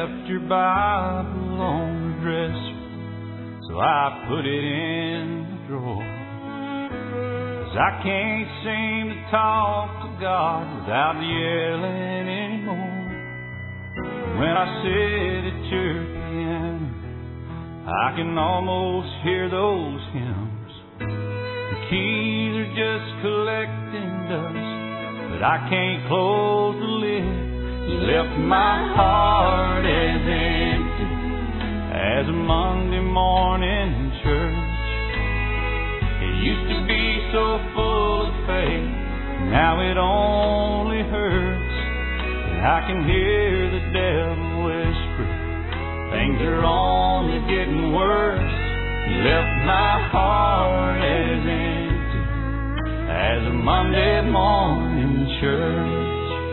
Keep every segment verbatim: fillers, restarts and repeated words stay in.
left your Bible on the dresser, so I put it in the drawer. 'Cause I can't seem to talk to God without yelling anymore. When I sit at your piano, I can almost hear those hymns. The keys are just collecting dust, but I can't close the lid. You left my heart as empty as a Monday morning in church. It used to be so full of faith, now it only hurts. And I can hear the devil whisper, things are only getting worse. You left my heart as empty as a Monday morning church.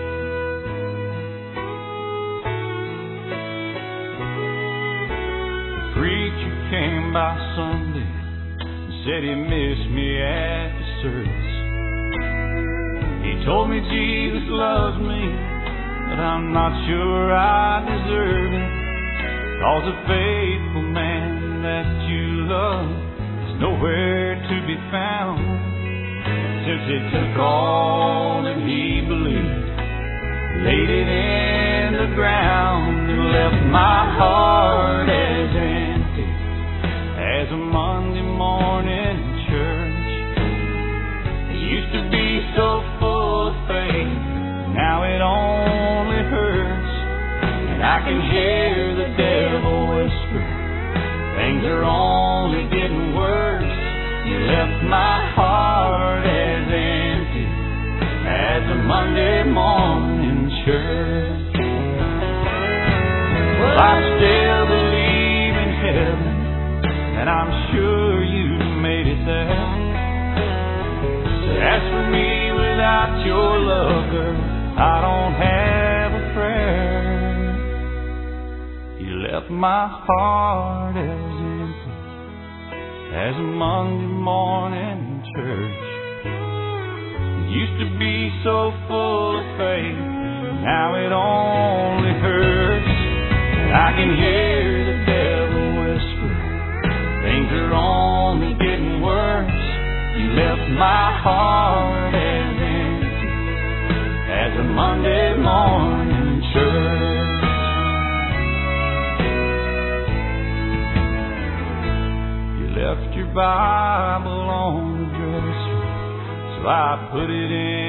The preacher came by Sunday and said he missed me at the service. He told me Jesus loves me, but I'm not sure I deserve it. 'Cause a faithful man that you love is nowhere to be found. Since he took all that he believed, laid it in the ground, and left my heart as empty as a Monday morning church. It used to be so full of faith, now it only hurts. And I can hear the devil whisper, things are only getting worse. You left my heart as empty as a Monday morning church. Well, I still believe in heaven, and I'm sure you made it there. But as for me, without your love, girl, I don't have a prayer. You left my heart as empty as a Monday morning church. It used to be so full of faith, now it only hurts. And I can hear the devil whisper, things are only getting worse. You left my heart as empty as a Monday morning church. Left your Bible on the dresser, so I put it in